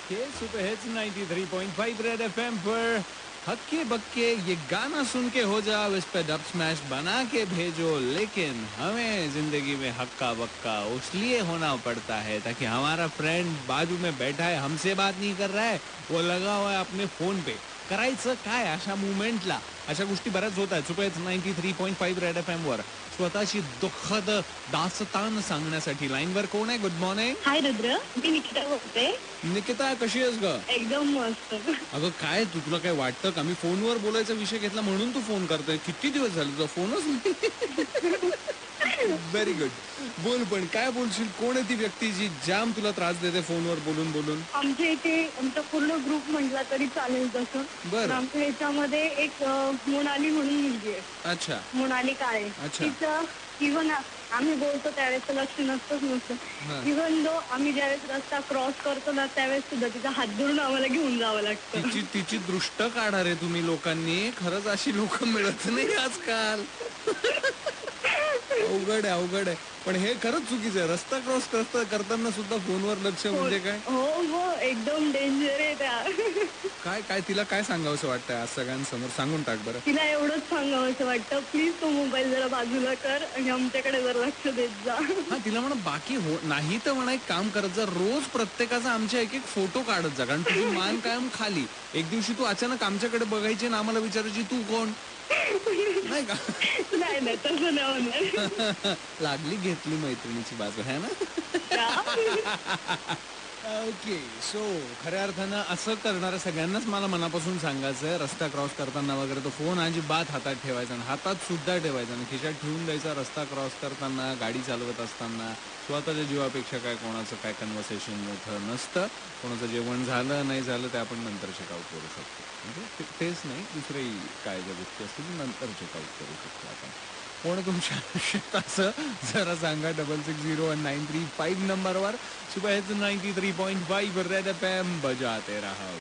के super hits 93.5 Red FM पर हक्के बक्के ये गाना सुन के हो जाओ, इस पे डब स्मैश बना के भेजो। लेकिन हमें जिंदगी में हक्का बक्का उसलिए होना पड़ता है ताकि हमारा फ्रेंड बाजू में बैठा है, हमसे बात नहीं कर रहा है, वो लगा हुआ है अपने फोन पे। करायचं काय अशा मुवमेंटला? अशा गोष्टी बऱ्याच होत आहेत. सुपर 93.5 रेड एफ एम वर स्वतःची दुःखद दास्तान सांगण्यासाठी लाईनवर कोण आहे? Good morning. हाय रुद्र, मी निकिता बोलते. निकिता, कशी आहेस ग? एकदम मस्त. अगं काय तुला काय वाटतं का मी फोनवर बोलायचा विषय घेतला म्हणून तू फोन करतोय? किती दिवस झाले तुझा फोनच नाही. Very good. बोल, पण काय बोलशील? कोण आहे ती व्यक्ती जी जाम तुला त्रास देते फोनवर बोलून बोलून? आमच्या इथे आमचा पूर्ण ग्रुप म्हटला तरी चालेल तसं. बरं. आमच्या ह्याच्यामध्ये एक मोनाली म्हणून मुलगी आहे. अच्छा मोनाली काळे. अच्छा. तिचं इव्हन आम्ही बोलतो त्यावेळेस लक्ष नसतंच हा. नसतं. इव्हन दो आम्ही ज्यावेळेस रस्ता क्रॉस करतो ना त्यावेळेस सुद्धा तिचा हात धरून आम्हाला घेऊन जावं लागतं. तिची तिची दृष्ट काढा रे तुम्ही लोकांनी. खरंच अशी लोक मिळत नाही आजकाल. अवघड आहे, अवघड आहे. पण हे खरंच चुकीचं आहे. रस्ता क्रॉस करताना सुद्धा फोनवर लक्ष म्हणजे काय? हो हो, एकदम डेंजर आहे त्या. काय काय तिला काय सांगावंसं वाटतंय आज सगळ्यांसमोर? सांगून टाक बरं. तिला एवढंच सांगावंसं वाटतं, प्लीज तो मोबाईल जरा बाजूला कर आणि आमच्याकडे जरा लक्ष देत जा. हा, तिला म्हणा बाकी हो नाही तर म्हणा एक काम करत जा, रोज प्रत्येकाचा आमच्या एक एक फोटो काढत जा. कारण तुझी मान कायम खाली. एक दिवशी तू अचानक आमच्याकडे बघायची आणि आम्हाला विचारायची तू कोण? नाही का? नाही नाही, तसं नाही होणार. लागली घेतली मैत्रिणीची बाजू है ना? ओके. सो खऱ्या अर्थानं असं करणाऱ्या सगळ्यांनाच मला मनापासून सांगायचं आहे, रस्ता क्रॉस करताना वगैरे तो फोन अजिबात हातात ठेवायचा आणि हातात सुद्धा ठेवायचा आणि खिशात ठेवून द्यायचा. रस्ता क्रॉस करताना, गाडी चालवत असताना स्वतःच्या जीवापेक्षा काय कोणाचं काय कन्व्हर्सेशन मोठं नसतं. कोणाचं जेवण झालं नाही झालं ते आपण नंतर चेकआउट करू शकतो. म्हणजे तेच नाही, दुसरेही काय ज्या गोष्टी असतील नंतर चेकआउट करू शकतो आपण. कोण तुमच्या आयुष्यात असं जरा सांगा. 660193 नंबरवर. सुपर 93.5 रेड एफएम बजाते रहा.